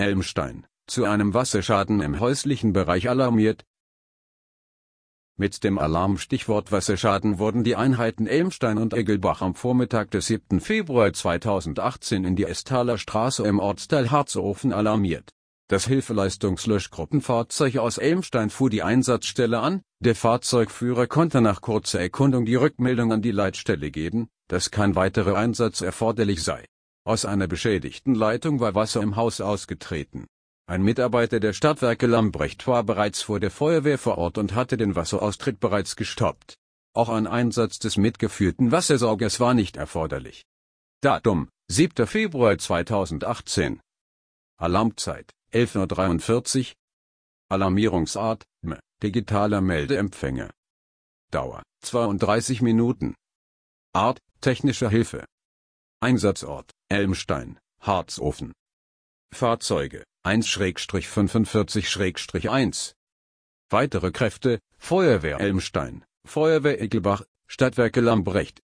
Elmstein, zu einem Wasserschaden im häuslichen Bereich alarmiert. Mit dem Alarmstichwort Wasserschaden wurden die Einheiten Elmstein und Eggelbach am Vormittag des 7. Februar 2018 in die Estaler Straße im Ortsteil Harzofen alarmiert. Das Hilfeleistungslöschgruppenfahrzeug aus Elmstein fuhr die Einsatzstelle an, der Fahrzeugführer konnte nach kurzer Erkundung die Rückmeldung an die Leitstelle geben, dass kein weiterer Einsatz erforderlich sei. Aus einer beschädigten Leitung war Wasser im Haus ausgetreten. Ein Mitarbeiter der Stadtwerke Lambrecht war bereits vor der Feuerwehr vor Ort und hatte den Wasseraustritt bereits gestoppt. Auch ein Einsatz des mitgeführten Wassersaugers war nicht erforderlich. Datum: 7. Februar 2018. Alarmzeit: 11:43 Uhr. Alarmierungsart: digitaler Meldeempfänger. Dauer: 32 Minuten. Art: technische Hilfe. Einsatzort: Elmstein, Harzofen. Fahrzeuge: 1/45/1. Weitere Kräfte: Feuerwehr Elmstein, Feuerwehr Eggelbach, Stadtwerke Lambrecht.